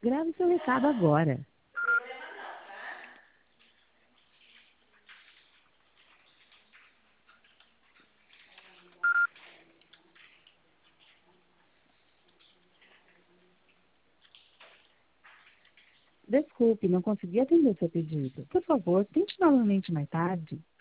Grave seu recado agora. Desculpe, não consegui atender seu pedido. Por favor, tente novamente mais tarde.